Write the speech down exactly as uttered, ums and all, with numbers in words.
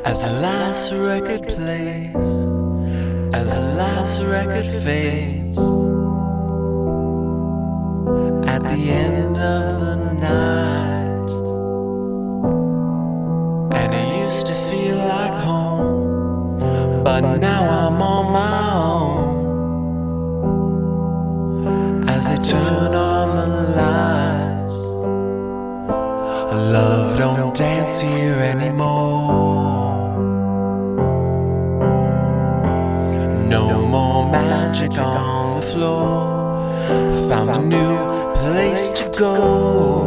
As the last record plays, as the last record fades, at the end of the night, and it used to feel like home, but now I'm on my own. As they turn on the lights, love don't dance here anymore. No more magic on the floor. Found a new place to go.